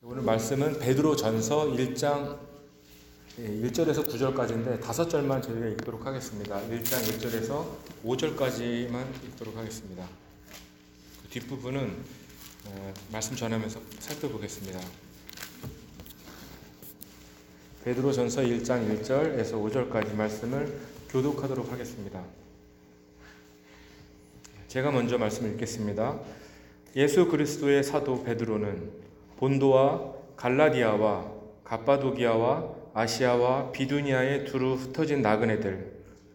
오늘 말씀은 베드로전서 1장 1절에서 9절까지인데 5절만 저희가 읽도록 하겠습니다. 1장 1절에서 5절까지만 읽도록 하겠습니다. 그 뒷부분은 말씀 전하면서 살펴보겠습니다. 베드로전서 1장 1절에서 5절까지 말씀을 교독하도록 하겠습니다. 제가 먼저 말씀을 읽겠습니다. 예수 그리스도의 사도 베드로는 본도와 갈라디아와 갑바도기아와 아시아와 비두니아에 두루 흩어진 나그네들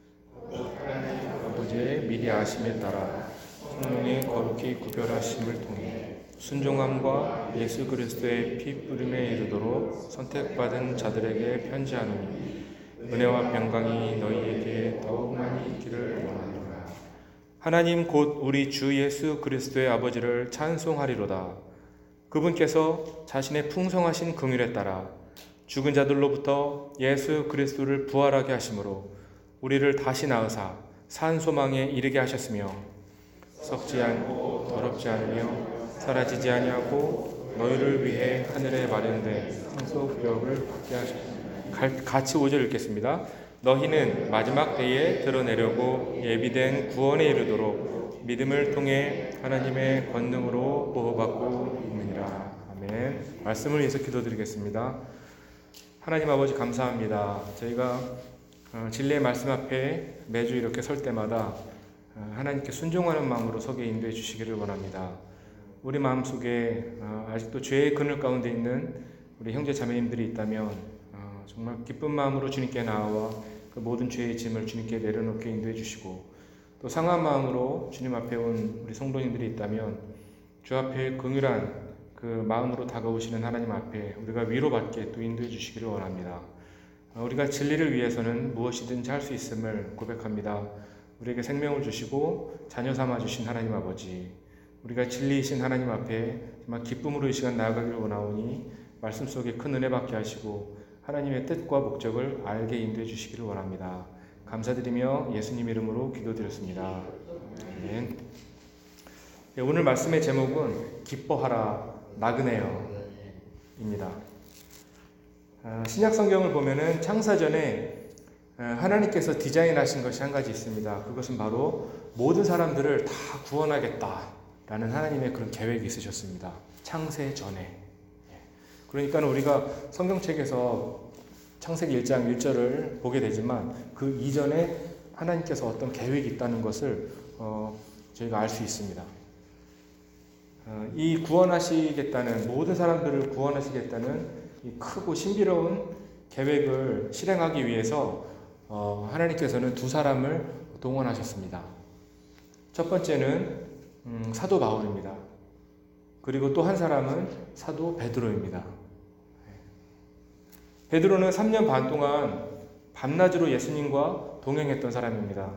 아버지의 미리 아심에 따라 성령의 거룩히 구별하심을 통해 순종함과 예수 그리스도의 피 뿌림에 이르도록 선택받은 자들에게 편지하노니 은혜와 평강이 너희에게 더욱 많이 있기를 원하노라. 하나님 곧 우리 주 예수 그리스도의 아버지를 찬송하리로다. 그분께서 자신의 풍성하신 긍휼에 따라 죽은 자들로부터 예수 그리스도를 부활하게 하심으로 우리를 다시 낳으사 산 소망에 이르게 하셨으며 썩지 않고 더럽지 않으며 사라지지 아니하고 너희를 위해 하늘에 마련된 상속벽을 받게 하셨으며 같이 5절 읽겠습니다. 너희는 마지막 때에 드러내려고 예비된 구원에 이르도록 믿음을 통해 하나님의 권능으로 보호받고 있느니라. 아멘. 말씀을 위해서 기도드리겠습니다. 하나님 아버지 감사합니다. 저희가 진리의 말씀 앞에 매주 이렇게 설 때마다 하나님께 순종하는 마음으로 서게 인도해 주시기를 원합니다. 우리 마음속에 아직도 죄의 그늘 가운데 있는 우리 형제 자매님들이 있다면 정말 기쁜 마음으로 주님께 나아와 그 모든 죄의 짐을 주님께 내려놓게 인도해 주시고 또 상한 마음으로 주님 앞에 온 우리 성도님들이 있다면 주 앞에 긍휼한 그 마음으로 다가오시는 하나님 앞에 우리가 위로받게 또 인도해 주시기를 원합니다. 우리가 진리를 위해서는 무엇이든지 할 수 있음을 고백합니다. 우리에게 생명을 주시고 자녀 삼아 주신 하나님 아버지, 우리가 진리이신 하나님 앞에 정말 기쁨으로 이 시간 나아가기를 원하오니 말씀 속에 큰 은혜 받게 하시고 하나님의 뜻과 목적을 알게 인도해 주시기를 원합니다. 감사드리며 예수님 이름으로 기도드렸습니다. 아멘. 오늘 말씀의 제목은 기뻐하라 나그네여입니다. 신약 성경을 보면은 창사전에 하나님께서 디자인하신 것이 한 가지 있습니다. 그것은 바로 모든 사람들을 다 구원하겠다라는 하나님의 그런 계획이 있으셨습니다. 창세 전에. 그러니까 우리가 성경책에서 창세기 1장 1절을 보게 되지만 그 이전에 하나님께서 어떤 계획이 있다는 것을 저희가 알 수 있습니다. 이 구원하시겠다는, 모든 사람들을 구원하시겠다는 이 크고 신비로운 계획을 실행하기 위해서 하나님께서는 두 사람을 동원하셨습니다. 첫 번째는 사도 바울입니다. 그리고 또 한 사람은 사도 베드로입니다. 베드로는 3년 반 동안 밤낮으로 예수님과 동행했던 사람입니다.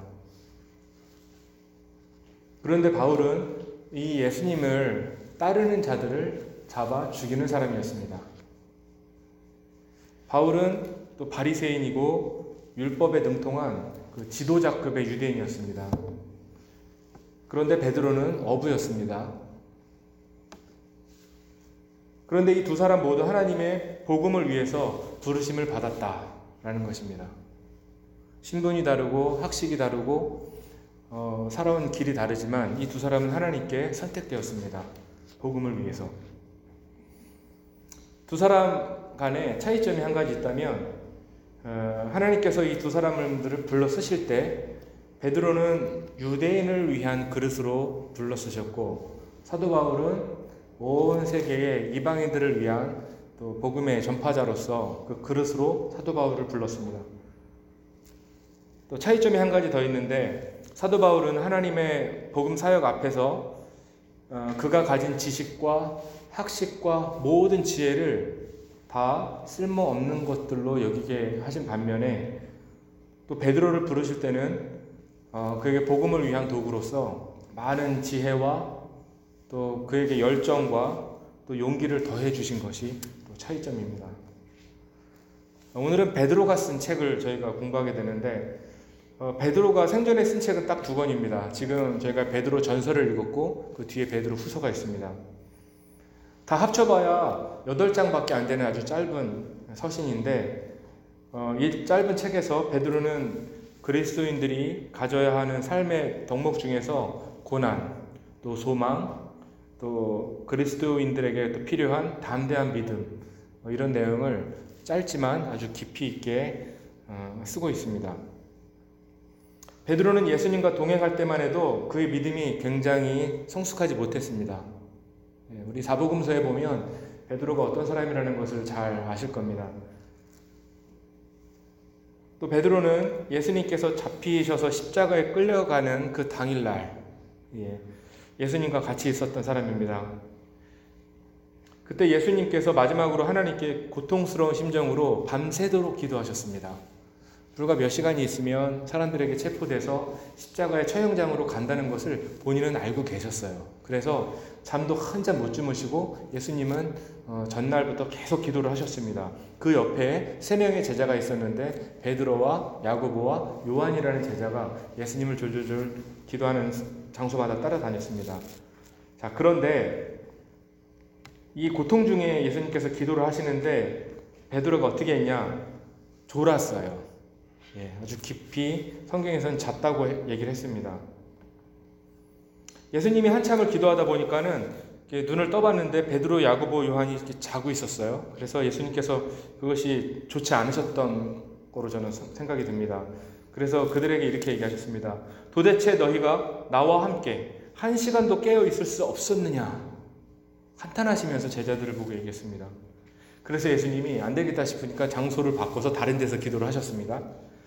그런데 바울은 이 예수님을 따르는 자들을 잡아 죽이는 사람이었습니다. 바울은 또 바리새인이고 율법에 능통한 그 지도자급의 유대인이었습니다. 그런데 베드로는 어부였습니다. 그런데 이 두 사람 모두 하나님의 복음을 위해서 부르심을 받았다라는 것입니다. 신분이 다르고 학식이 다르고 살아온 길이 다르지만 이 두 사람은 하나님께 선택되었습니다. 복음을 위해서. 두 사람 간에 차이점이 한 가지 있다면 하나님께서 이 두 사람들을 불러 쓰실 때 베드로는 유대인을 위한 그릇으로 불러 쓰셨고 사도 바울은 온 세계의 이방인들을 위한 또 복음의 전파자로서 그 그릇으로 사도 바울을 불렀습니다. 또 차이점이 한 가지 더 있는데 사도 바울은 하나님의 복음 사역 앞에서 그가 가진 지식과 학식과 모든 지혜를 다 쓸모없는 것들로 여기게 하신 반면에 또 베드로를 부르실 때는 그에게 복음을 위한 도구로서 많은 지혜와 또 그에게 열정과 또 용기를 더해 주신 것이 또 차이점입니다. 오늘은 베드로가 쓴 책을 저희가 공부하게 되는데 베드로가 생전에 쓴 책은 딱 2권입니다. 지금 저희가 베드로 전서를 읽었고 그 뒤에 베드로 후서가 있습니다. 다 합쳐봐야 8장밖에 안 되는 아주 짧은 서신인데 이 짧은 책에서 베드로는 그리스도인들이 가져야 하는 삶의 덕목 중에서 고난, 또 소망, 또 그리스도인들에게 또 필요한 담대한 믿음, 이런 내용을 짧지만 아주 깊이 있게 쓰고 있습니다. 베드로는 예수님과 동행할 때만 해도 그의 믿음이 굉장히 성숙하지 못했습니다. 우리 사복음서에 보면 베드로가 어떤 사람이라는 것을 잘 아실 겁니다. 또 베드로는 예수님께서 잡히셔서 십자가에 끌려가는 그 당일날 예수님과 같이 있었던 사람입니다. 그때 예수님께서 마지막으로 하나님께 고통스러운 심정으로 밤새도록 기도하셨습니다. 불과 몇 시간이 있으면 사람들에게 체포돼서 십자가의 처형장으로 간다는 것을 본인은 알고 계셨어요. 그래서 잠도 한 잠 못 주무시고 예수님은 전날부터 계속 기도를 하셨습니다. 그 옆에 3명의 제자가 있었는데 베드로와 야고보와 요한이라는 제자가 예수님을 졸졸졸 기도하는 장소마다 따라다녔습니다. 자, 그런데 이 고통 중에 예수님께서 기도를 하시는데 베드로가 어떻게 했냐? 졸았어요. 아주 깊이 성경에서는 잤다고 얘기를 했습니다. 예수님이 한참을 기도하다 보니까는 눈을 떠봤는데 베드로, 야고보, 요한이 이렇게 자고 있었어요. 그래서 예수님께서 그것이 좋지 않으셨던 거로 저는 생각이 듭니다. 그래서 그들에게 이렇게 얘기하셨습니다. 도대체 너희가 나와 함께 1시간도 깨어 있을 수 없었느냐? 한탄하시면서 제자들을 보고 얘기했습니다. 그래서 예수님이 안 되겠다 싶으니까 장소를 바꿔서 다른 데서 기도를 하셨습니다.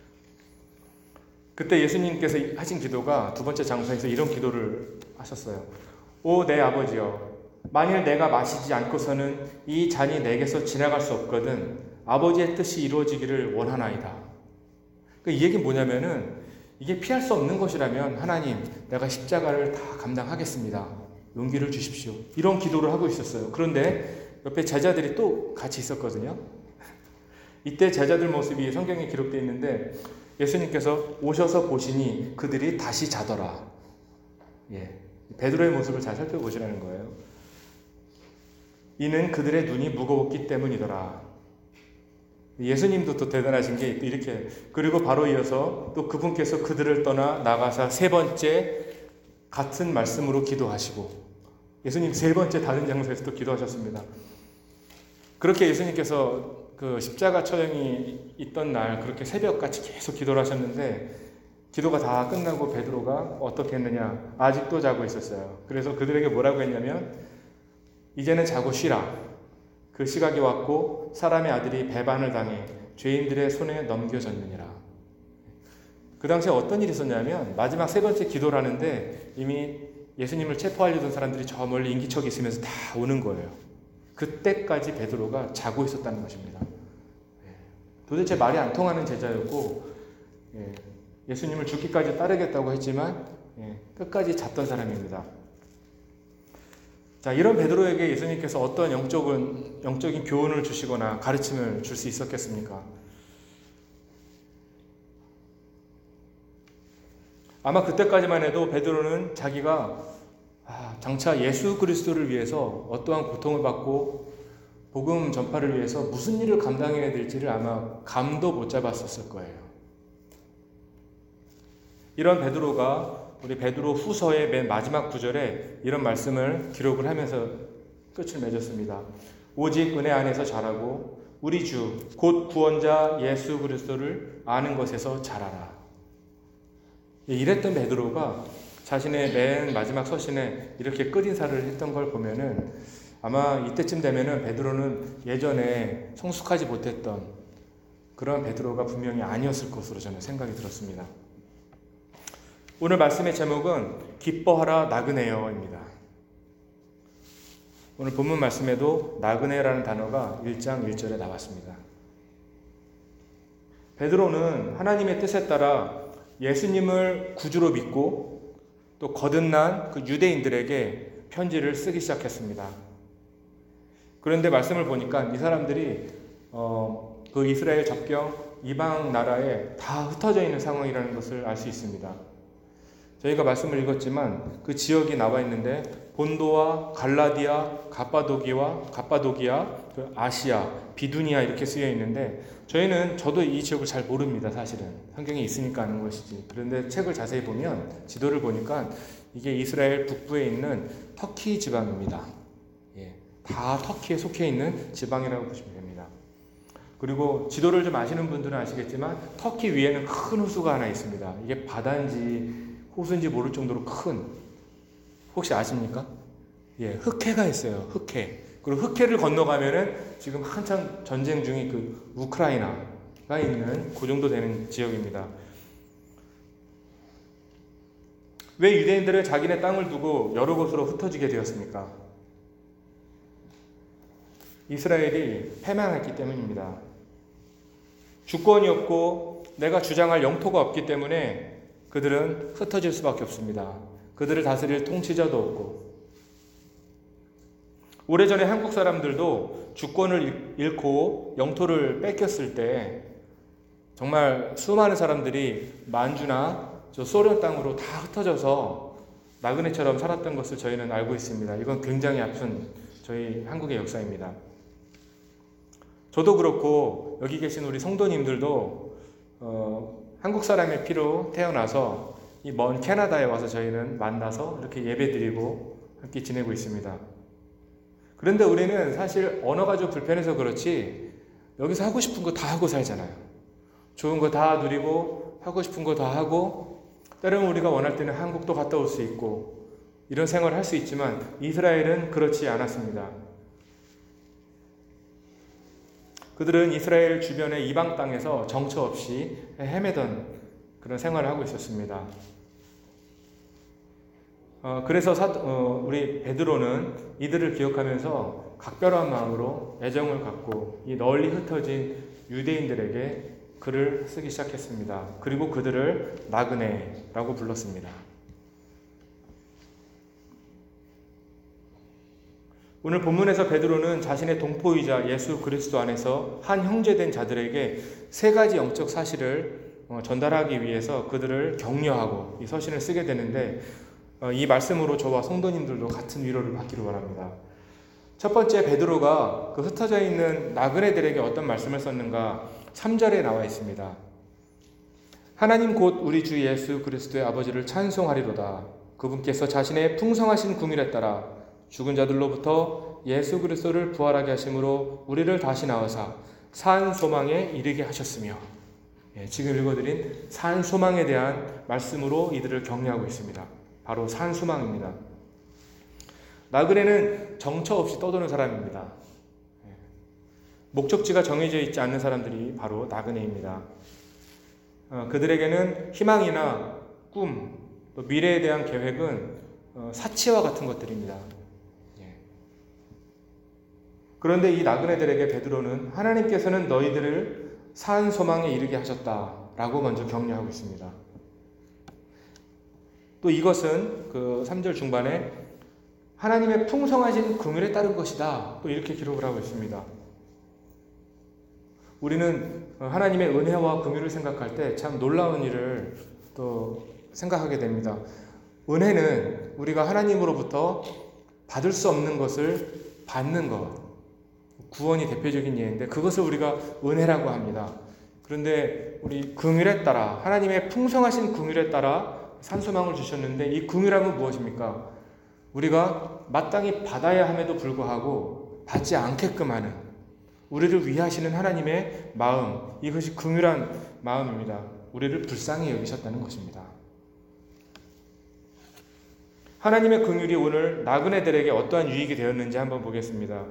그때 예수님께서 하신 기도가 두 번째 장소에서 이런 기도를 하셨어요. 오 내 아버지여, 만일 내가 마시지 않고서는 이 잔이 내게서 지나갈 수 없거든 아버지의 뜻이 이루어지기를 원하나이다. 이 얘기는 뭐냐면은 이게 피할 수 없는 것이라면 하나님, 내가 십자가를 다 감당하겠습니다. 용기를 주십시오. 이런 기도를 하고 있었어요. 그런데 옆에 제자들이 또 같이 있었거든요. 이때 제자들 모습이 성경에 기록되어 있는데 예수님께서 오셔서 보시니 그들이 다시 자더라. 베드로의 모습을 잘 살펴보시라는 거예요. 이는 그들의 눈이 무거웠기 때문이더라. 예수님도 또 대단하신 게 이렇게, 그리고 바로 이어서 또 그분께서 그들을 떠나 나가사 3번째 같은 말씀으로 기도하시고, 예수님 3번째 다른 장소에서 또 기도하셨습니다. 그렇게 예수님께서 그 십자가 처형이 있던 날 그렇게 새벽같이 계속 기도를 하셨는데 기도가 다 끝나고 베드로가 어떻게 했느냐? 아직도 자고 있었어요. 그래서 그들에게 뭐라고 했냐면 이제는 자고 쉬라. 그 시각이 왔고 사람의 아들이 배반을 당해 죄인들의 손에 넘겨졌느니라. 그 당시에 어떤 일이 있었냐면 마지막 3번째 기도를 하는데 이미 예수님을 체포하려던 사람들이 저 멀리 인기척이 있으면서 다 오는 거예요. 그때까지 베드로가 자고 있었다는 것입니다. 도대체 말이 안 통하는 제자였고 예수님을 죽기까지 따르겠다고 했지만 끝까지 잤던 사람입니다. 자, 이런 베드로에게 예수님께서 어떤 영적인 교훈을 주시거나 가르침을 줄 수 있었겠습니까? 아마 그때까지만 해도 베드로는 자기가 장차 예수 그리스도를 위해서 어떠한 고통을 받고 복음 전파를 위해서 무슨 일을 감당해야 될지를 아마 감도 못 잡았었을 거예요. 이런 베드로가 우리 베드로 후서의 맨 마지막 구절에 이런 말씀을 기록을 하면서 끝을 맺었습니다. 오직 은혜 안에서 자라고 우리 주 곧 구원자 예수 그리스도를 아는 것에서 자라라. 이랬던 베드로가 자신의 맨 마지막 서신에 이렇게 끝인사를 했던 걸 보면은 아마 이때쯤 되면은 베드로는 예전에 성숙하지 못했던 그런 베드로가 분명히 아니었을 것으로 저는 생각이 들었습니다. 오늘 말씀의 제목은 기뻐하라 나그네여입니다. 오늘 본문 말씀에도 나그네라는 단어가 1장 1절에 나왔습니다. 베드로는 하나님의 뜻에 따라 예수님을 구주로 믿고 또 거듭난 그 유대인들에게 편지를 쓰기 시작했습니다. 그런데 말씀을 보니까 이 사람들이 그 이스라엘 접경 이방 나라에 다 흩어져 있는 상황이라는 것을 알 수 있습니다. 저희가 말씀을 읽었지만 그 지역이 나와 있는데 본도와 갈라디아, 갑바도기아, 그 아시아, 비두니아 이렇게 쓰여 있는데 저도 이 지역을 잘 모릅니다. 사실은 성경에 있으니까 아는 것이지. 그런데 책을 자세히 보면 지도를 보니까 이게 이스라엘 북부에 있는 터키 지방입니다. 다 터키에 속해 있는 지방이라고 보시면 됩니다. 그리고 지도를 좀 아시는 분들은 아시겠지만 터키 위에는 큰 호수가 하나 있습니다. 이게 바다인지 호수인지 모를 정도로 큰, 혹시 아십니까? 흑해가 있어요. 흑해. 그리고 흑해를 건너가면은 지금 한참 전쟁 중인 그 우크라이나가 있는 그 정도 되는 지역입니다. 왜 유대인들은 자기네 땅을 두고 여러 곳으로 흩어지게 되었습니까? 이스라엘이 패망했기 때문입니다. 주권이 없고 내가 주장할 영토가 없기 때문에 그들은 흩어질 수밖에 없습니다. 그들을 다스릴 통치자도 없고. 오래전에 한국 사람들도 주권을 잃고 영토를 뺏겼을 때 정말 수많은 사람들이 만주나 소련 땅으로 다 흩어져서 나그네처럼 살았던 것을 저희는 알고 있습니다. 이건 굉장히 아픈 저희 한국의 역사입니다. 저도 그렇고 여기 계신 우리 성도님들도 한국 사람의 피로 태어나서 이 먼 캐나다에 와서 저희는 만나서 이렇게 예배드리고 함께 지내고 있습니다. 그런데 우리는 사실 언어가 좀 불편해서 그렇지 여기서 하고 싶은 거 다 하고 살잖아요. 좋은 거 다 누리고 하고 싶은 거 다 하고 때로는 우리가 원할 때는 한국도 갔다 올 수 있고 이런 생활을 할 수 있지만 이스라엘은 그렇지 않았습니다. 그들은 이스라엘 주변의 이방 땅에서 정처 없이 헤매던 그런 생활을 하고 있었습니다. 그래서 우리 베드로는 이들을 기억하면서 각별한 마음으로 애정을 갖고 이 널리 흩어진 유대인들에게 글을 쓰기 시작했습니다. 그리고 그들을 나그네라고 불렀습니다. 오늘 본문에서 베드로는 자신의 동포이자 예수 그리스도 안에서 한 형제된 자들에게 세 가지 영적 사실을 전달하기 위해서 그들을 격려하고 이 서신을 쓰게 되는데 이 말씀으로 저와 성도님들도 같은 위로를 받기를 원합니다. 첫 번째, 베드로가 그 흩어져 있는 나그네들에게 어떤 말씀을 썼는가 3절에 나와 있습니다. 하나님 곧 우리 주 예수 그리스도의 아버지를 찬송하리로다. 그분께서 자신의 풍성하신 궁일에 따라 죽은 자들로부터 예수 그리스도를 부활하게 하심으로 우리를 다시 낳으사 산 소망에 이르게 하셨으며, 지금 읽어드린 산 소망에 대한 말씀으로 이들을 격려하고 있습니다. 바로 산 소망입니다. 나그네는 정처 없이 떠도는 사람입니다. 목적지가 정해져 있지 않는 사람들이 바로 나그네입니다. 그들에게는 희망이나 꿈, 또 미래에 대한 계획은 사치와 같은 것들입니다. 그런데 이 나그네들에게 베드로는 하나님께서는 너희들을 산 소망에 이르게 하셨다라고 먼저 격려하고 있습니다. 또 이것은 그 3절 중반에 하나님의 풍성하신 긍휼에 따른 것이다. 또 이렇게 기록을 하고 있습니다. 우리는 하나님의 은혜와 긍휼을 생각할 때 참 놀라운 일을 또 생각하게 됩니다. 은혜는 우리가 하나님으로부터 받을 수 없는 것을 받는 것, 구원이 대표적인 예인데 그것을 우리가 은혜라고 합니다. 그런데 우리 긍휼에 따라, 하나님의 풍성하신 긍휼에 따라 산소망을 주셨는데 이 긍휼함은 무엇입니까? 우리가 마땅히 받아야 함에도 불구하고 받지 않게끔 하는, 우리를 위하시는 하나님의 마음, 이것이 긍휼한 마음입니다. 우리를 불쌍히 여기셨다는 것입니다. 하나님의 긍휼이 오늘 나그네들에게 어떠한 유익이 되었는지 한번 보겠습니다.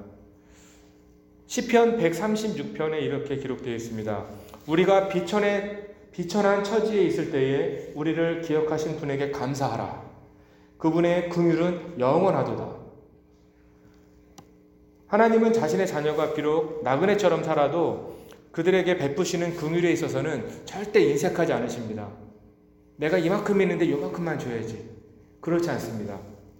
시편 136편에 이렇게 기록되어 있습니다. 우리가 비천한 처지에 있을 때에 우리를 기억하신 분에게 감사하라. 그분의 긍휼은 영원하도다. 하나님은 자신의 자녀가 비록 나그네처럼 살아도 그들에게 베푸시는 긍휼에 있어서는 절대 인색하지 않으십니다. 내가 이만큼 있는데 이만큼만 줘야지. 그렇지 않습니다.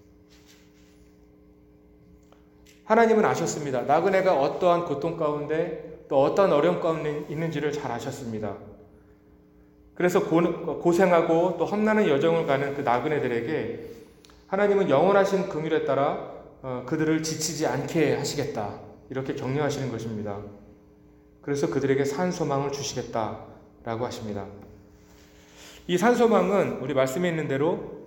하나님은 아셨습니다. 나그네가 어떠한 고통 가운데 또 어떠한 어려움 가운데 있는지를 잘 아셨습니다. 그래서 고생하고 또 험난한 여정을 가는 그 나그네들에게 하나님은 영원하신 긍휼에 따라 그들을 지치지 않게 하시겠다, 이렇게 격려하시는 것입니다. 그래서 그들에게 산 소망을 주시겠다라고 하십니다. 이 산 소망은 우리 말씀에 있는 대로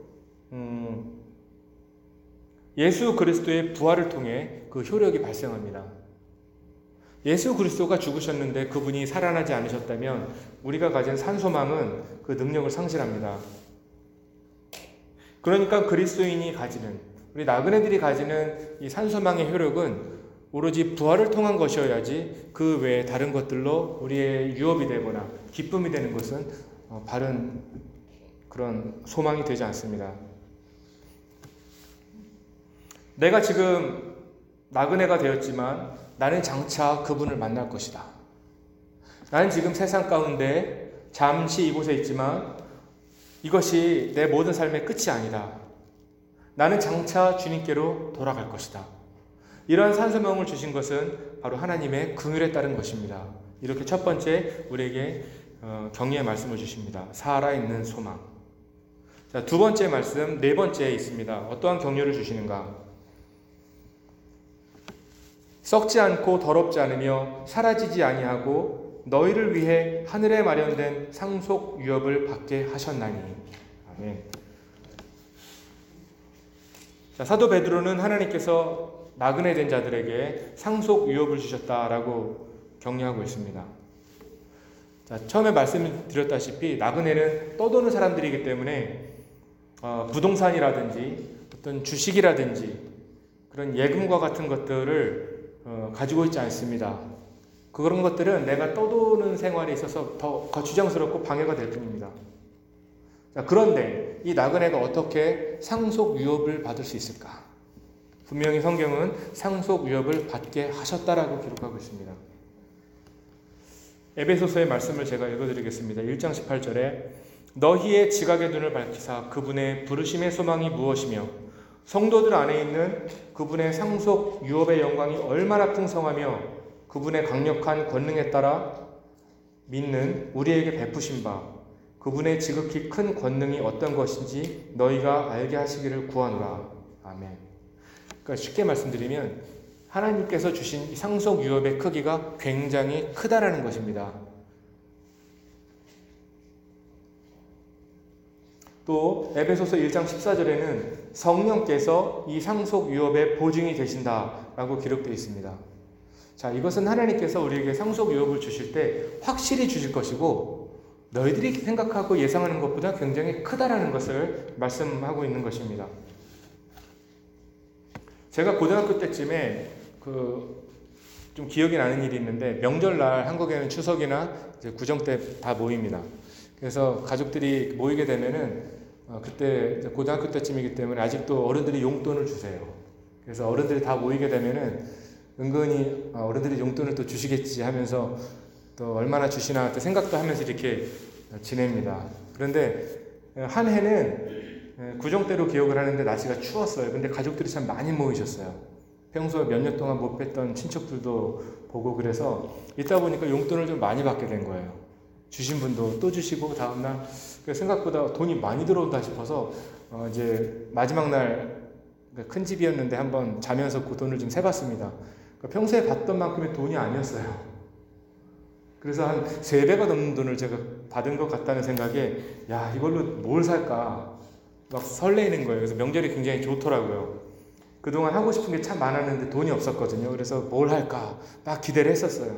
예수 그리스도의 부활을 통해 그 효력이 발생합니다. 예수 그리스도가 죽으셨는데 그분이 살아나지 않으셨다면 우리가 가진 산 소망은 그 능력을 상실합니다. 그러니까 그리스도인이 가지는, 우리 나그네들이 가지는 이 산 소망의 효력은 오로지 부활을 통한 것이어야지 그 외에 다른 것들로 우리의 유업이 되거나 기쁨이 되는 것은 바른 그런 소망이 되지 않습니다. 내가 지금 나그네가 되었지만 나는 장차 그분을 만날 것이다. 나는 지금 세상 가운데 잠시 이곳에 있지만 이것이 내 모든 삶의 끝이 아니다. 나는 장차 주님께로 돌아갈 것이다. 이러한 산소명을 주신 것은 바로 하나님의 긍휼에 따른 것입니다. 이렇게 첫 번째 우리에게 격려의 말씀을 주십니다. 살아있는 소망. 자, 두 번째 말씀, 네 번째에 있습니다. 어떠한 격려를 주시는가? 썩지 않고 더럽지 않으며 사라지지 아니하고 너희를 위해 하늘에 마련된 상속 유업을 받게 하셨나니. 아멘. 자, 사도 베드로는 하나님께서 나그네 된 자들에게 상속 유업을 주셨다라고 격려하고 있습니다. 자, 처음에 말씀드렸다시피 나그네는 떠도는 사람들이기 때문에 부동산이라든지 어떤 주식이라든지 그런 예금과 같은 것들을 가지고 있지 않습니다. 그런 것들은 내가 떠도는 생활에 있어서 더 거추장스럽고 방해가 될 뿐입니다. 자, 그런데 이 나그네가 어떻게 상속 유업을 받을 수 있을까? 분명히 성경은 상속 유업을 받게 하셨다라고 기록하고 있습니다. 에베소서의 말씀을 제가 읽어드리겠습니다. 1장 18절에 너희의 지각의 눈을 밝히사 그분의 부르심의 소망이 무엇이며 성도들 안에 있는 그분의 상속 유업의 영광이 얼마나 풍성하며 그분의 강력한 권능에 따라 믿는 우리에게 베푸신 바 그분의 지극히 큰 권능이 어떤 것인지 너희가 알게 하시기를 구하노라. 아멘. 그러니까 쉽게 말씀드리면 하나님께서 주신 상속 유업의 크기가 굉장히 크다라는 것입니다. 또 에베소서 1장 14절에는 성령께서 이 상속 유업의 보증이 되신다라고 기록되어 있습니다. 자, 이것은 하나님께서 우리에게 상속 유업을 주실 때 확실히 주실 것이고 너희들이 생각하고 예상하는 것보다 굉장히 크다라는 것을 말씀하고 있는 것입니다. 제가 고등학교 때쯤에 좀 기억이 나는 일이 있는데 명절날 한국에는 추석이나 이제 구정 때 다 모입니다. 그래서 가족들이 모이게 되면은 그때 고등학교 때쯤이기 때문에 아직도 어른들이 용돈을 주세요. 그래서 어른들이 다 모이게 되면은 은근히 어른들이 용돈을 또 주시겠지 하면서 또 얼마나 주시나 또 생각도 하면서 이렇게 지냅니다. 그런데 한 해는 구정 때로 기억을 하는데 날씨가 추웠어요. 근데 가족들이 참 많이 모이셨어요. 평소에 몇 년 동안 못 뵀던 친척들도 보고 그래서 있다 보니까 용돈을 좀 많이 받게 된 거예요. 주신 분도 또 주시고 다음날 생각보다 돈이 많이 들어온다 싶어서 이제 마지막 날 큰 집이었는데 한번 자면서 그 돈을 좀 세봤습니다. 평소에 받던 만큼의 돈이 아니었어요. 그래서 한 3배가 넘는 돈을 제가 받은 것 같다는 생각에 야, 이걸로 뭘 살까 막 설레이는 거예요. 그래서 명절이 굉장히 좋더라고요. 그동안 하고 싶은 게 참 많았는데 돈이 없었거든요. 그래서 뭘 할까 막 기대를 했었어요.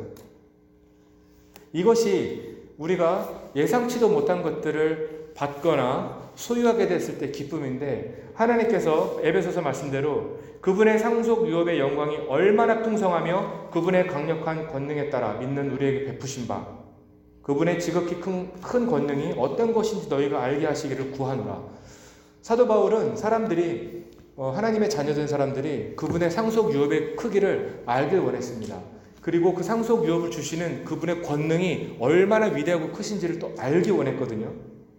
이것이 우리가 예상치도 못한 것들을 받거나 소유하게 됐을 때 기쁨인데 하나님께서 에베소서 말씀대로 그분의 상속 유업의 영광이 얼마나 풍성하며 그분의 강력한 권능에 따라 믿는 우리에게 베푸신 바 그분의 지극히 큰 권능이 어떤 것인지 너희가 알게 하시기를 구하노라. 사도 바울은 사람들이 하나님의 자녀된 사람들이 그분의 상속 유업의 크기를 알길 원했습니다. 그리고 그 상속 유업을 주시는 그분의 권능이 얼마나 위대하고 크신지를 또 알기 원했거든요.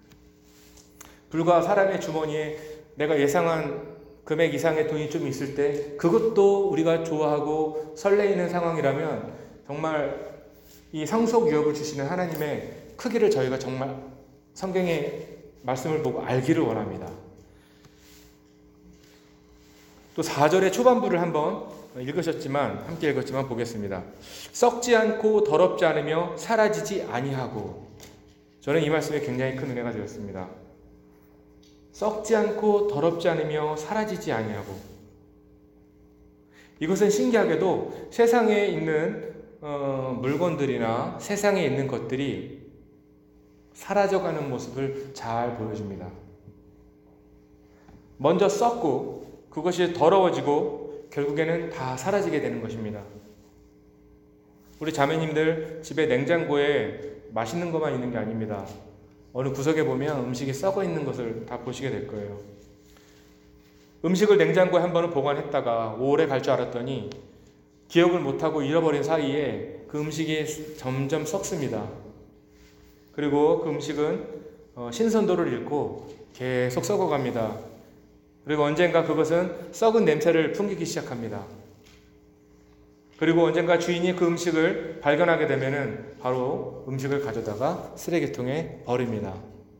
불과 사람의 주머니에 내가 예상한 금액 이상의 돈이 좀 있을 때 그것도 우리가 좋아하고 설레이는 상황이라면 정말 이 상속 유업을 주시는 하나님의 크기를 저희가 정말 성경의 말씀을 보고 알기를 원합니다. 또 4절의 초반부를 한번 함께 읽었지만 보겠습니다. 썩지 않고 더럽지 않으며 사라지지 아니하고. 저는 이 말씀에 굉장히 큰 은혜가 되었습니다. 썩지 않고 더럽지 않으며 사라지지 아니하고. 이것은 신기하게도 세상에 있는 물건들이나 세상에 있는 것들이 사라져가는 모습을 잘 보여줍니다. 먼저 썩고 그것이 더러워지고 결국에는 다 사라지게 되는 것입니다. 우리 자매님들 집에 냉장고에 맛있는 것만 있는 게 아닙니다. 어느 구석에 보면 음식이 썩어 있는 것을 다 보시게 될 거예요. 음식을 냉장고에 한 번은 보관했다가 오래 갈 줄 알았더니 기억을 못하고 잃어버린 사이에 그 음식이 점점 썩습니다. 그리고 그 음식은 신선도를 잃고 계속 썩어갑니다. 그리고 언젠가 그것은 썩은 냄새를 풍기기 시작합니다. 그리고 언젠가 주인이 그 음식을 발견하게 되면은 바로 음식을 가져다가 쓰레기통에 버립니다.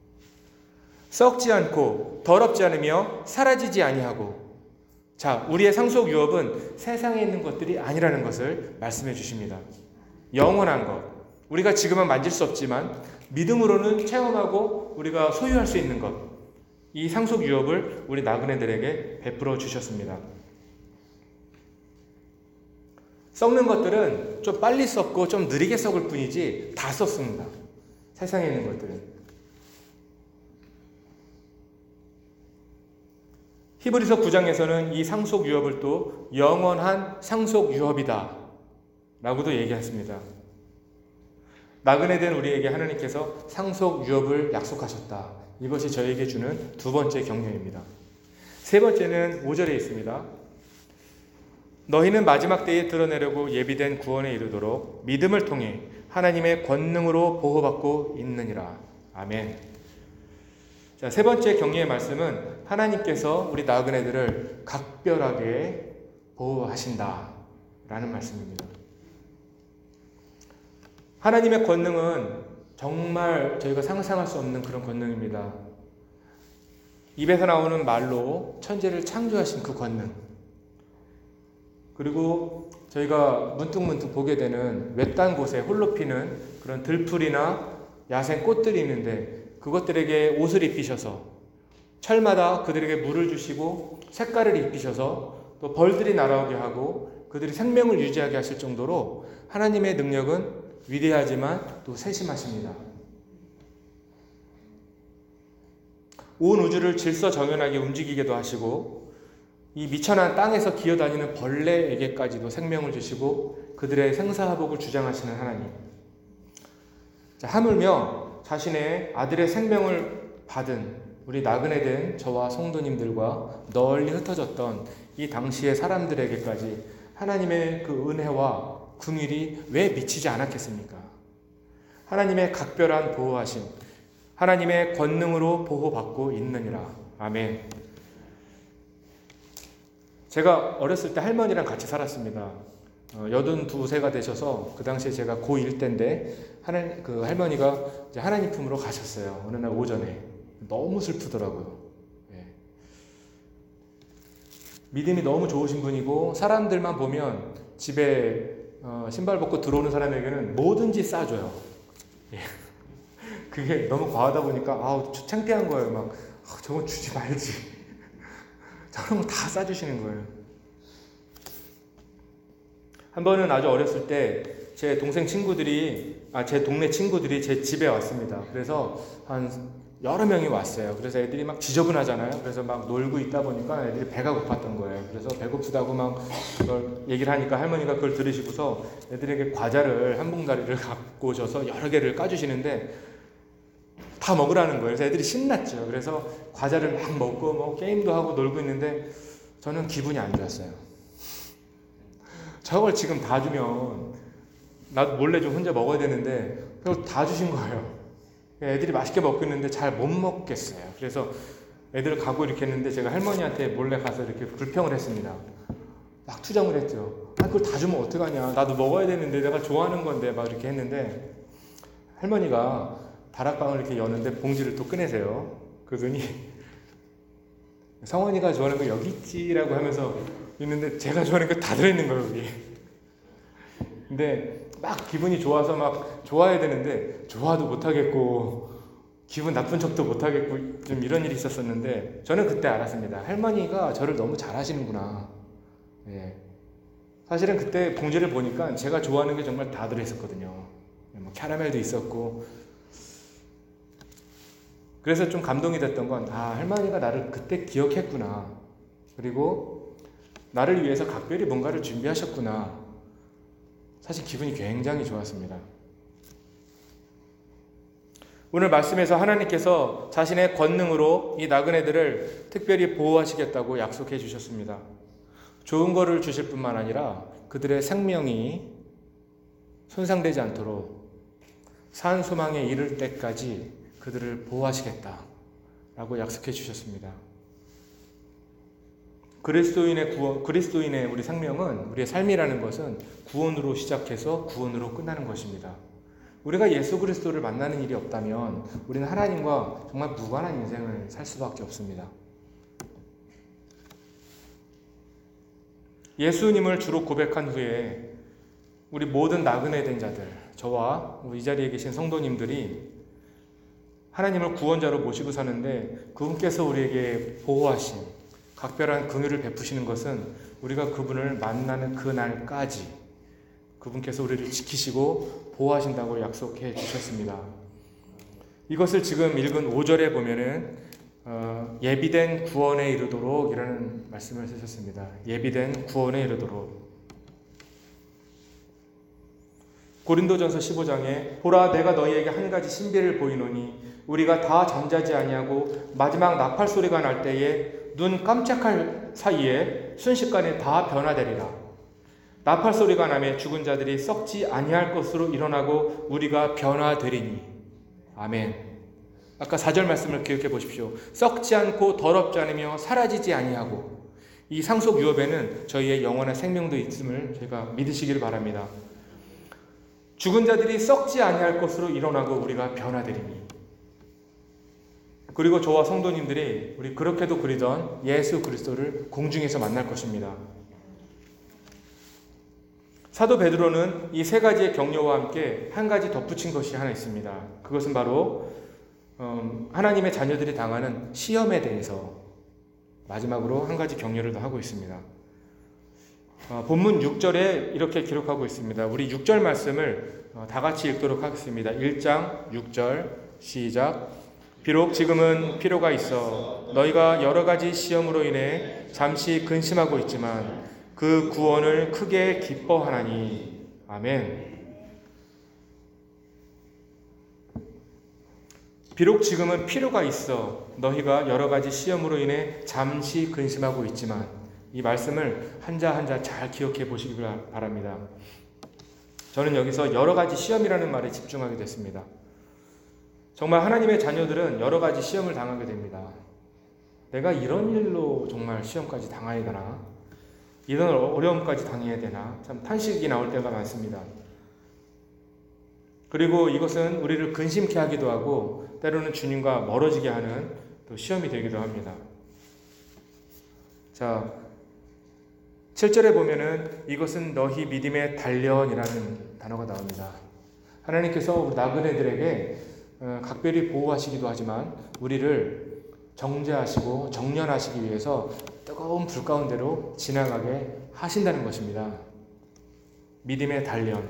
썩지 않고 더럽지 않으며 사라지지 아니하고. 자, 우리의 상속 유업은 세상에 있는 것들이 아니라는 것을 말씀해 주십니다. 영원한 것, 우리가 지금은 만질 수 없지만 믿음으로는 체험하고 우리가 소유할 수 있는 것, 이 상속 유업을 우리 나그네들에게 베풀어 주셨습니다. 썩는 것들은 좀 빨리 썩고 좀 느리게 썩을 뿐이지 다 썩습니다. 세상에 있는 것들은. 히브리서 9장에서는 이 상속 유업을 또 영원한 상속 유업이다 라고도 얘기했습니다. 나그네된 우리에게 하나님께서 상속 유업을 약속하셨다. 이것이 저에게 주는 두 번째 격려입니다. 세 번째는 5절에 있습니다. 너희는 마지막 때에 드러내려고 예비된 구원에 이르도록 믿음을 통해 하나님의 권능으로 보호받고 있느니라. 아멘. 자, 세 번째 격려의 말씀은 하나님께서 우리 나그네들을 각별하게 보호하신다 라는 말씀입니다. 하나님의 권능은 정말 저희가 상상할 수 없는 그런 권능입니다. 입에서 나오는 말로 천지를 창조하신 그 권능, 그리고 저희가 문득문득 보게 되는 외딴 곳에 홀로 피는 그런 들풀이나 야생 꽃들이 있는데 그것들에게 옷을 입히셔서 철마다 그들에게 물을 주시고 색깔을 입히셔서 또 벌들이 날아오게 하고 그들이 생명을 유지하게 하실 정도로 하나님의 능력은 위대하지만 또 세심하십니다. 온 우주를 질서정연하게 움직이게도 하시고 이 미천한 땅에서 기어다니는 벌레에게까지도 생명을 주시고 그들의 생사화복을 주장하시는 하나님. 자, 하물며 자신의 아들의 생명을 받은 우리 나그네된 저와 성도님들과 널리 흩어졌던 이 당시의 사람들에게까지 하나님의 그 은혜와 긍휼이 왜 미치지 않았겠습니까? 하나님의 각별한 보호하심, 하나님의 권능으로 보호받고 있느니라. 아멘. 제가 어렸을 때 할머니랑 같이 살았습니다. 82세가 되셔서 그 당시에 제가 고1 때인데 그 할머니가 이제 하나님 품으로 가셨어요. 어느 날 오전에. 너무 슬프더라고요. 예. 믿음이 너무 좋으신 분이고 사람들만 보면 집에 신발 벗고 들어오는 사람에게는 뭐든지 싸줘요. 예. 그게 너무 과하다 보니까 창피한 거예요. 막 저건 주지 말지. 저런 거 다 싸주시는 거예요. 한 번은 아주 어렸을 때 제 동네 친구들이 제 집에 왔습니다. 그래서 한 여러 명이 왔어요. 그래서 애들이 막 지저분하잖아요. 그래서 막 놀고 있다 보니까 애들이 배가 고팠던 거예요. 그래서 배고프다고 막 그걸 얘기를 하니까 할머니가 그걸 들으시고서 애들에게 과자를 한 봉다리를 갖고 오셔서 여러 개를 까주시는데 다 먹으라는 거예요. 그래서 애들이 신났죠. 그래서 과자를 막 먹고 뭐 게임도 하고 놀고 있는데 저는 기분이 안 좋았어요. 저걸 지금 다 주면 나도 몰래 좀 혼자 먹어야 되는데 그걸 다 주신 거예요. 애들이 맛있게 먹고 있는데 잘 못 먹겠어요. 그래서 애들을 가고 이렇게 했는데 제가 할머니한테 몰래 가서 이렇게 불평을 했습니다. 막 투정을 했죠. 그걸 다 주면 어떡하냐. 나도 먹어야 되는데 내가 좋아하는 건데 막 이렇게 했는데 할머니가 다락방을 이렇게 여는데 봉지를 또 꺼내세요. 그러더니 성원이가 좋아하는 거 여기 있지라고 하면서 있는데 제가 좋아하는 거 다 들어있는 거예요, 여기. 근데 막 기분이 좋아서 막 좋아해야 되는데 좋아도 못하겠고 기분 나쁜 척도 못하겠고 좀 이런 일이 있었었는데 저는 그때 알았습니다. 할머니가 저를 너무 잘하시는구나. 예. 사실은 그때 봉지를 보니까 제가 좋아하는 게 정말 다 들어있었거든요. 뭐 캐러멜도 있었고. 그래서 좀 감동이 됐던 건 할머니가 나를 그때 기억했구나. 그리고 나를 위해서 각별히 뭔가를 준비하셨구나. 사실 기분이 굉장히 좋았습니다. 오늘 말씀에서 하나님께서 자신의 권능으로 이 나그네들을 특별히 보호하시겠다고 약속해 주셨습니다. 좋은 거를 주실 뿐만 아니라 그들의 생명이 손상되지 않도록 산소망에 이를 때까지 그들을 보호하시겠다라고 약속해 주셨습니다. 그리스도인의 우리 생명은, 우리의 삶이라는 것은 구원으로 시작해서 구원으로 끝나는 것입니다. 우리가 예수 그리스도를 만나는 일이 없다면 우리는 하나님과 정말 무관한 인생을 살 수밖에 없습니다. 예수님을 주로 고백한 후에 우리 모든 나그네 된 자들, 저와 이 자리에 계신 성도님들이 하나님을 구원자로 모시고 사는데 그분께서 우리에게 보호하심, 각별한 긍휼을 베푸시는 것은 우리가 그분을 만나는 그날까지 그분께서 우리를 지키시고 보호하신다고 약속해 주셨습니다. 이것을 지금 읽은 5절에 보면은 예비된 구원에 이르도록 이라는 말씀을 쓰셨습니다. 예비된 구원에 이르도록. 고린도전서 15장에 보라 내가 너희에게 한 가지 신비를 보이노니 우리가 다 잠자지 아니하고 마지막 나팔 소리가 날 때에 눈 깜짝할 사이에 순식간에 다 변화되리라. 나팔 소리가 나매 죽은 자들이 썩지 아니할 것으로 일어나고 우리가 변화되리니. 아멘. 아까 4절 말씀을 기억해 보십시오. 썩지 않고 더럽지 않으며 사라지지 아니하고. 이 상속 유업에는 저희의 영원한 생명도 있음을 저희가 믿으시기를 바랍니다. 죽은 자들이 썩지 아니할 것으로 일어나고 우리가 변화되리니. 그리고 저와 성도님들이 우리 그렇게도 그리던 예수 그리스도를 공중에서 만날 것입니다. 사도 베드로는 이 세 가지의 격려와 함께 한 가지 덧붙인 것이 하나 있습니다. 그것은 바로 하나님의 자녀들이 당하는 시험에 대해서 마지막으로 한 가지 격려를 더 하고 있습니다. 본문 6절에 이렇게 기록하고 있습니다. 우리 6절 말씀을 다 같이 읽도록 하겠습니다. 1장 6절 시작. 비록 지금은 필요가 있어 너희가 여러 가지 시험으로 인해 잠시 근심하고 있지만 그 구원을 크게 기뻐하나니. 아멘. 비록 지금은 필요가 있어 너희가 여러 가지 시험으로 인해 잠시 근심하고 있지만, 이 말씀을 한자 한자 잘 기억해 보시기 바랍니다. 저는 여기서 여러 가지 시험이라는 말에 집중하게 됐습니다. 정말 하나님의 자녀들은 여러 가지 시험을 당하게 됩니다. 내가 이런 일로 정말 시험까지 당해야 되나? 이런 어려움까지 당해야 되나? 참 탄식이 나올 때가 많습니다. 그리고 이것은 우리를 근심케 하기도 하고 때로는 주님과 멀어지게 하는 또 시험이 되기도 합니다. 자, 7절에 보면은 이것은 너희 믿음의 단련이라는 단어가 나옵니다. 하나님께서 우리 나그네들에게 각별히 보호하시기도 하지만 우리를 정죄하시고 정련하시기 위해서 뜨거운 불 가운데로 지나가게 하신다는 것입니다. 믿음의 단련.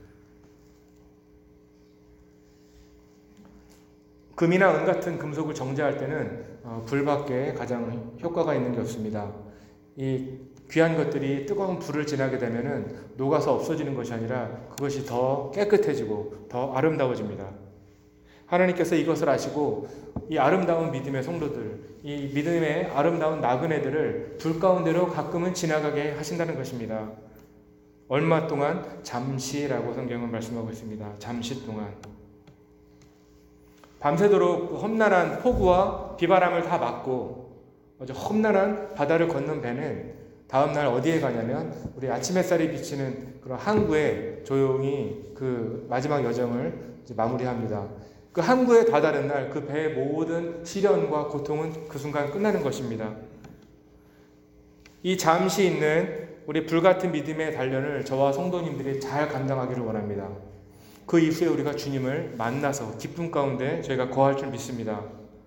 금이나 은 같은 금속을 정제할 때는 불밖에 가장 효과가 있는 게 없습니다. 이 귀한 것들이 뜨거운 불을 지나게 되면은 녹아서 없어지는 것이 아니라 그것이 더 깨끗해지고 더 아름다워집니다. 하나님께서 이것을 아시고 이 아름다운 믿음의 성도들, 이 믿음의 아름다운 나그네들을 불 가운데로 가끔은 지나가게 하신다는 것입니다. 얼마 동안? 잠시라고 성경은 말씀하고 있습니다. 잠시 동안. 밤새도록 그 험난한 폭우와 비바람을 다 맞고 아주 험난한 바다를 건넌 배는 다음날 어디에 가냐면 우리 아침 햇살이 비치는 그런 항구에 조용히 그 마지막 여정을 이제 마무리합니다. 그 항구에 다다른 날 그 배의 모든 시련과 고통은 그 순간 끝나는 것입니다. 이 잠시 있는 우리 불같은 믿음의 단련을 저와 성도님들이 잘 감당하기를 원합니다. 그 이후에 우리가 주님을 만나서 기쁨 가운데 저희가 거할 줄 믿습니다.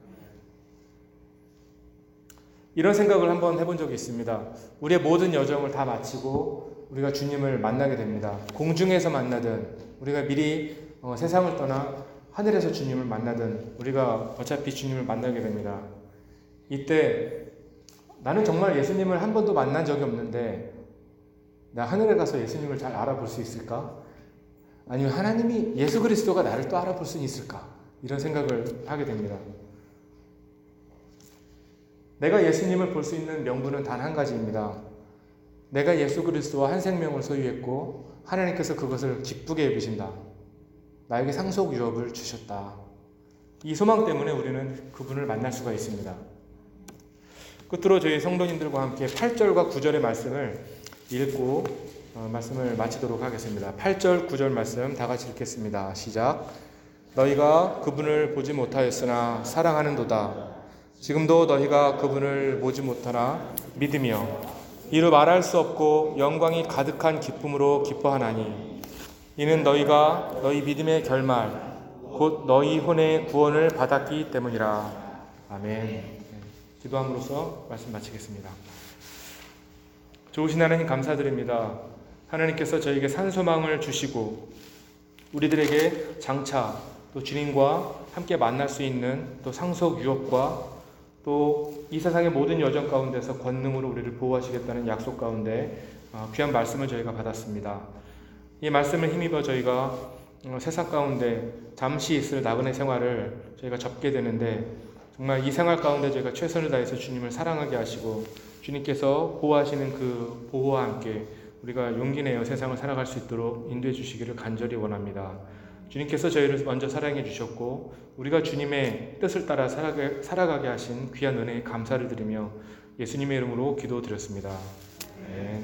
이런 생각을 한번 해본 적이 있습니다. 우리의 모든 여정을 다 마치고 우리가 주님을 만나게 됩니다. 공중에서 만나든 우리가 미리 세상을 떠나 하늘에서 주님을 만나든 우리가 어차피 주님을 만나게 됩니다. 이때 나는 정말 예수님을 한 번도 만난 적이 없는데 나 하늘에 가서 예수님을 잘 알아볼 수 있을까? 아니면 하나님이 예수 그리스도가 나를 또 알아볼 수 있을까? 이런 생각을 하게 됩니다. 내가 예수님을 볼 수 있는 명분은 단 한 가지입니다. 내가 예수 그리스도와 한 생명을 소유했고 하나님께서 그것을 기쁘게 여기신다. 나에게 상속 유업을 주셨다. 이 소망 때문에 우리는 그분을 만날 수가 있습니다. 끝으로 저희 성도님들과 함께 8절과 9절의 말씀을 읽고 말씀을 마치도록 하겠습니다. 8절 9절 말씀 다 같이 읽겠습니다. 시작. 너희가 그분을 보지 못하였으나 사랑하는도다. 지금도 너희가 그분을 보지 못하나 믿으며 이루 말할 수 없고 영광이 가득한 기쁨으로 기뻐하나니 이는 너희가 너희 믿음의 결말 곧 너희 혼의 구원을 받았기 때문이라. 아멘. 기도함으로써 말씀 마치겠습니다. 좋으신 하나님 감사드립니다. 하나님께서 저에게 산소망을 주시고 우리들에게 장차 또 주님과 함께 만날 수 있는 또 상속 유업과 또 이 세상의 모든 여정 가운데서 권능으로 우리를 보호하시겠다는 약속 가운데 귀한 말씀을 저희가 받았습니다. 이 말씀을 힘입어 저희가 세상 가운데 잠시 있을 나그네 생활을 저희가 접게 되는데 정말 이 생활 가운데 저희가 최선을 다해서 주님을 사랑하게 하시고 주님께서 보호하시는 그 보호와 함께 우리가 용기 내어 세상을 살아갈 수 있도록 인도해 주시기를 간절히 원합니다. 주님께서 저희를 먼저 사랑해 주셨고 우리가 주님의 뜻을 따라 살아가게 하신 귀한 은혜에 감사를 드리며 예수님의 이름으로 기도드렸습니다. 네.